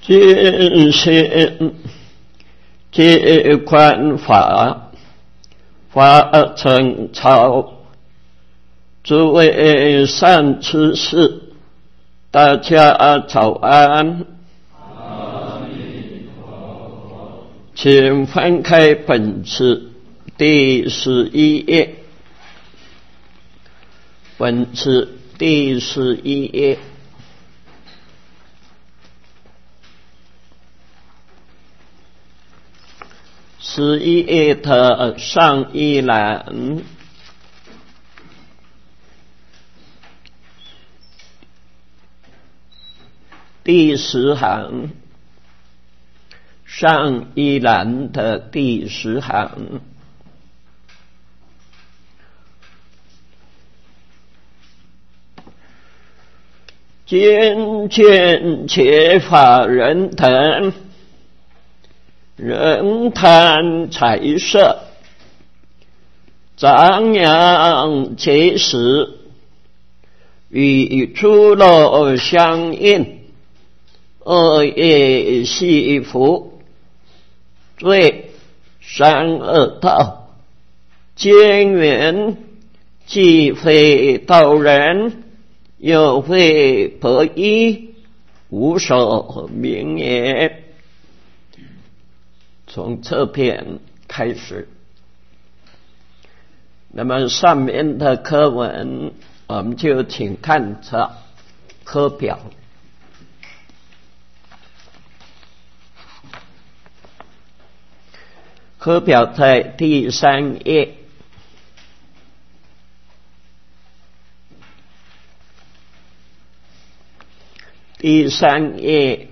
今行皆观法，法成曹。诸位善知识，大家早安。请翻开本次第11页，本次第11页。11页的上一栏，第10行，上一栏的第10行。今见且法人等，人贪财色，张扬结实，与诸漏相应，恶业系缚，罪三恶道，兼缘既非道人，又非伯依，无所名也。从这篇开始，那么上面的课文我们就请看着课表。课表在第3页。第3页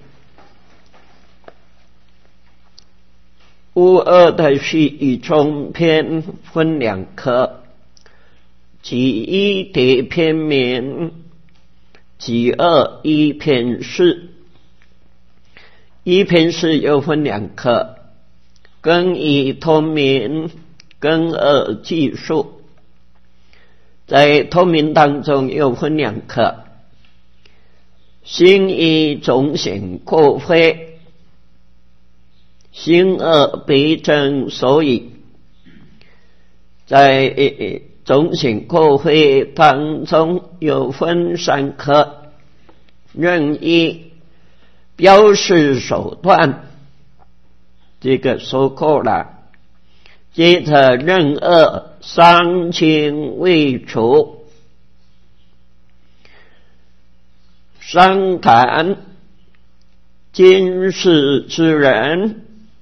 无二的序中篇分2课，即一叠篇名，即二一篇事。一篇事又分2课，庚一通明，庚二记述。在通明当中又分2课，心一总显过非，心二悲真所以。在总显过非当中有分3课，任一标示手段，这个说过了。接着任二伤情未除，伤谈今世之人，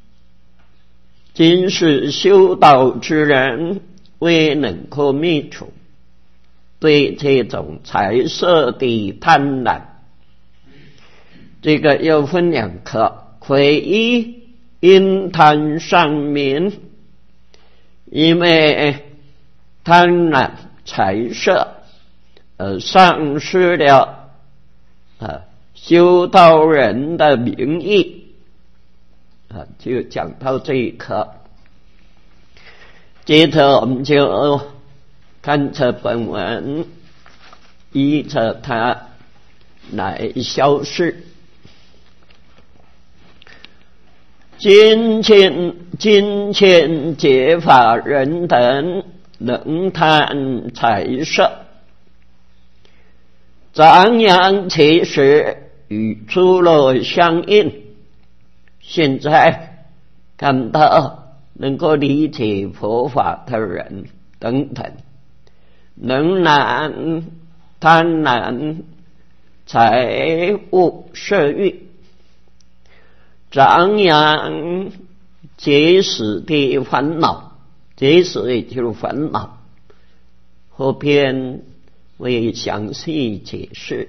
今世修道之人未能够灭除对这种财色的贪婪。这个又分2课，魁一因贪上民，因为贪婪财色而丧失了修道人的名义，就讲到这一课。接着我们就看着本文，依着它来消释。今见解法人等，能贪财色，张扬其实，与诸漏相应。现在看到能够理解佛法的人等等，能难贪婪财物色欲，张扬结使的烦恼，结使也就是烦恼，后边会详细解释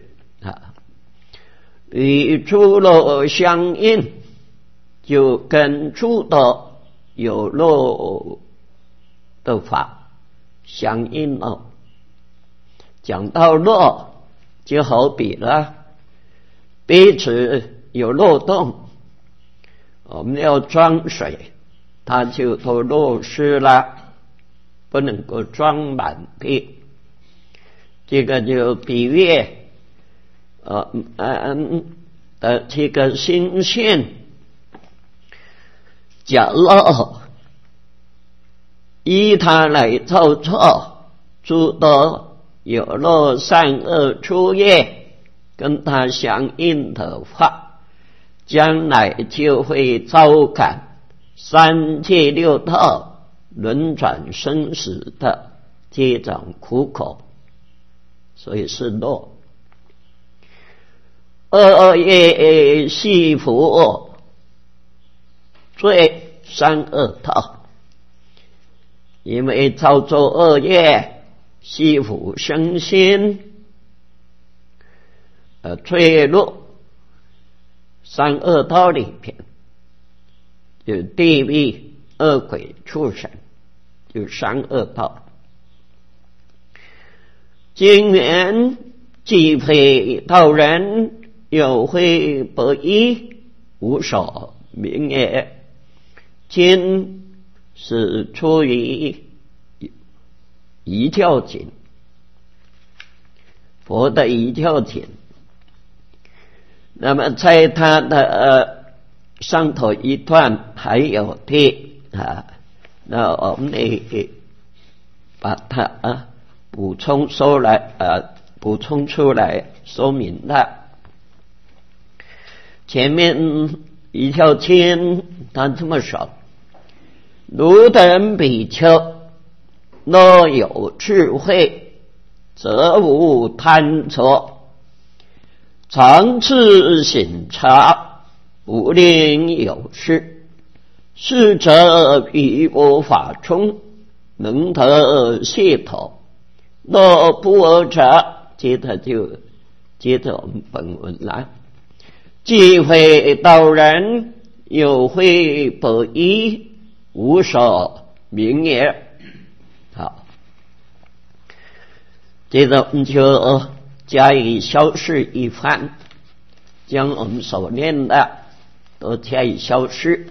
与诸漏相应，就跟诸的有漏的法相应了。讲到漏，就好比了杯子有漏洞，我们要装水，它就都漏湿了，不能够装满的。这个就比喻的这个心性，假若依他来造作诸多有漏善恶诸业，跟他相应的话，将来就会遭感三界六道轮转生死的这种苦口，所以是乐。恶业系缚罪三恶道，因为造作恶业系缚身心，坠落三恶道里边，有地狱、恶鬼、畜生，就三恶道。今缘既非道人，有会不依，无所名也。今是出于遗教经，佛的遗教经。那么在他的上头一段还有的那我们得把它补充出来说明了。前面一条经他这么说：汝等比丘，若有智慧，则无贪着，常自省察，不令有事。是则彼我法中，能得解脱。若不尔者，接着我们本文来。既非道人，有会不依，无所名也。好，接着我们就加以消释一番，将我们所念的都加以消释。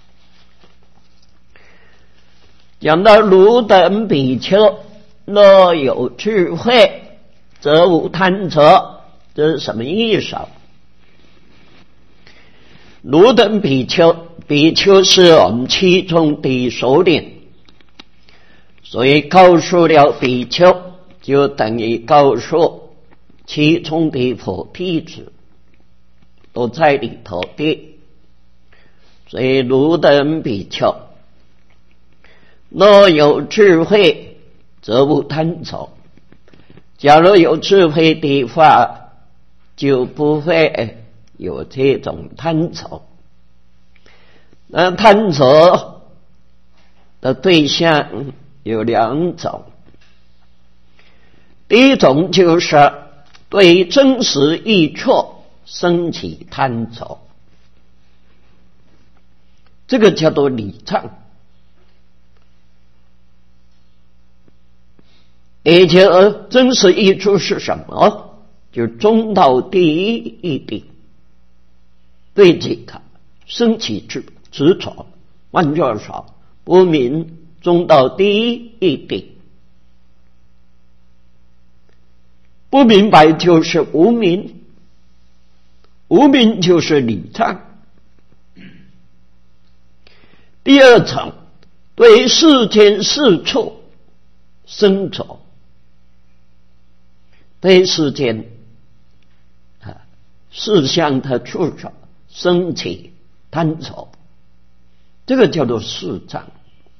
讲到汝等比丘，若有智慧，则无贪着，这是什么意思？汝等比丘，比丘是我们其中的首领，所以告诉了比丘，就等于告诉其中的佛弟子，都在里头的。所以汝等比丘，若有智慧，则无贪着。假如有智慧的话，就不会有这种贪着。那贪着的对象有两种，第一种就是对真实益处升起贪着，这个叫做礼障。而且真实益处是什么？就是中道第一义谛，对这个升起执着。换句话说，不明中道第一义谛，不明白就是无明，无明就是礼障。第二层，对世间事处生着，对世间事项的处着升起贪着，这个叫做事障。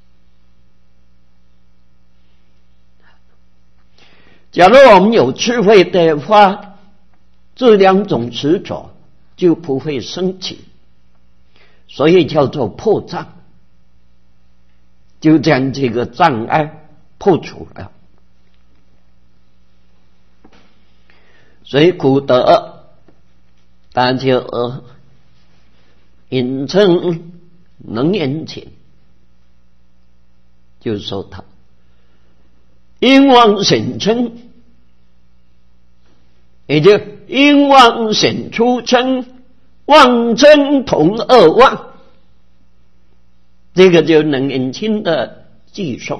假如我们有智慧的话，这两种执着就不会升起，所以叫做破障，就将这个障碍破除了。所以古德大就引证能言经，就说他因妄显真，也就因妄显出真，妄真同二妄，这个就能言经的记述。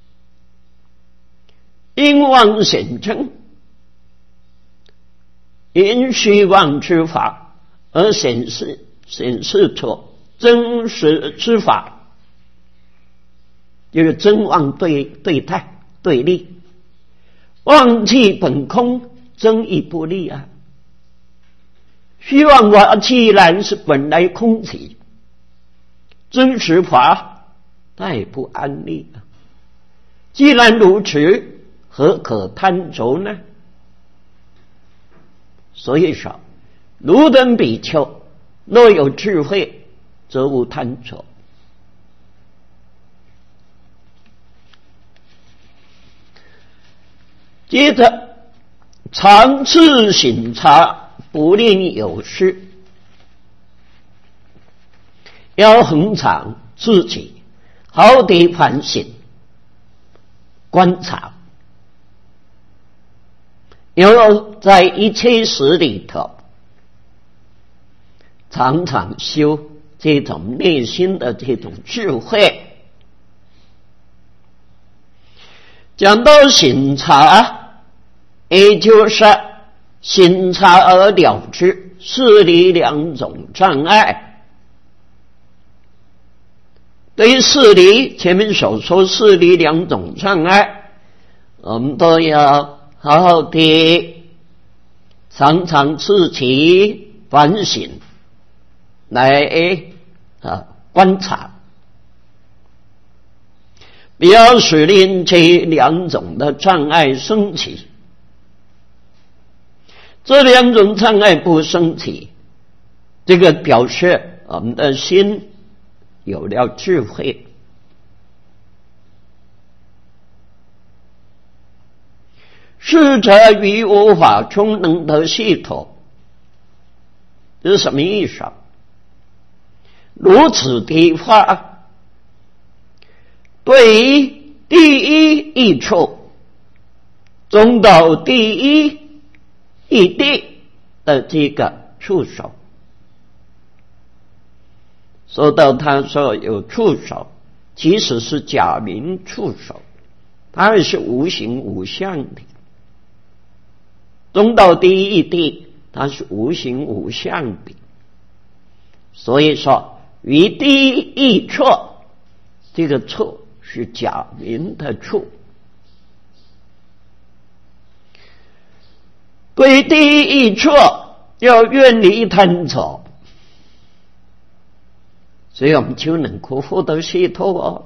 因妄显真， 因虚妄之法而显示出真实之法，就是真妄对待对立，妄即本空，真亦不立啊。虚妄法既然是本来空体，真实法它也不安立啊。既然如此，何可贪着呢？所以说，汝等比丘若有智慧，则无贪着。接着，常次省察，不令有失。要恒常自己好地反省观察，要在一切时里头常常修这种内心的这种智慧。讲到省察，也就是省察而了之事理两种障碍。对于事理，前面所说事理两种障碍，我们都要好好的常常自己反省来观察，不要使令这两种的障碍升起。这两种障碍不升起，这个表示我们的心有了智慧。是者于无法中能得解脱，这是什么意思啊？如此的话，对于第一义处中到第一义谛的这个触手，说到他说有触手，其实是假名触手，它也是无形无相的。中到第一义谛，它是无形无相的，所以说于第一义处，这个处是假名的处。对第一义处要远离贪着，所以我们就能够获得解脱哦。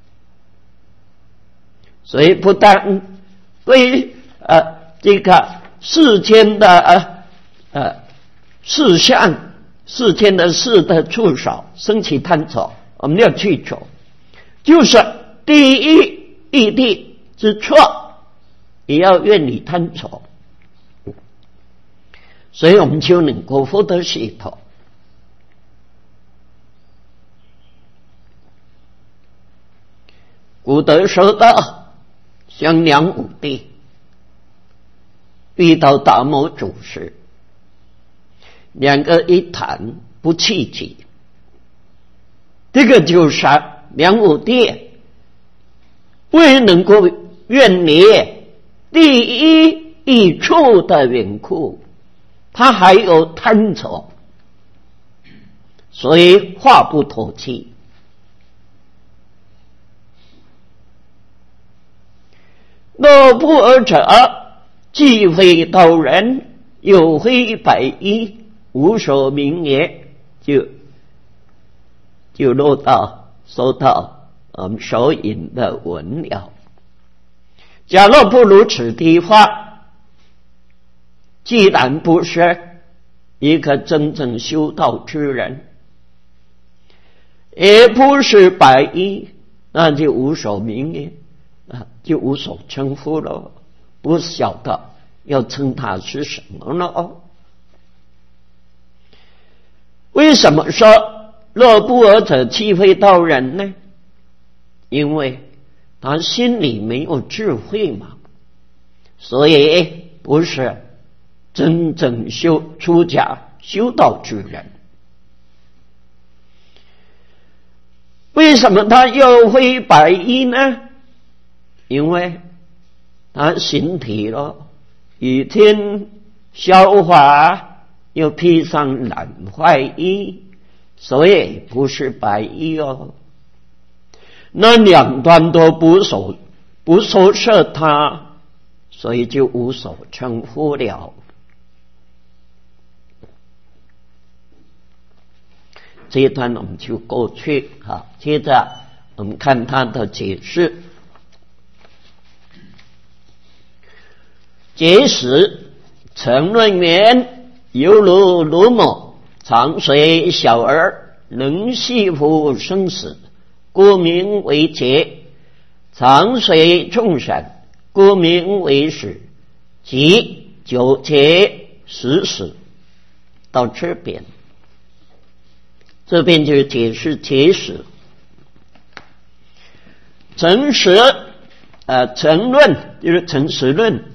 所以不但对这个世间的事相、世间的事的触手升起贪着，我们要去除，就是第一义谛之处也要远离贪着，所以我们就能够获得解脱。古德说道，像梁武帝遇到达摩祖师，两个一谈不契机，这个就是梁武帝未能够远离第一义处的缘故，他还有贪着，所以话不投机。若不尔者，既非道人，又非百医，无所名也。就落到说到我们所引的文了。假若不如此的话，既然不是一个真正修道之人，也不是百医，那就无所名也，就无所称呼了，不晓得要称他是什么了。为什么说若不尔者岂非道人呢？因为他心里没有智慧嘛，所以不是真正出家修道之人。为什么他又会百医呢？因为他形体了与天笑话又披上蓝槐衣，所以不是白衣哦。那两端都不收摄他，所以就无所称呼了。这一段我们就过去。好，接着我们看他的解释。解释成论言，犹如鲁某常随小儿，能系乎生死，故名为节；常随众生，故名为始。即九节十始到这边，这边就解释节始。诚实成论就是诚实论，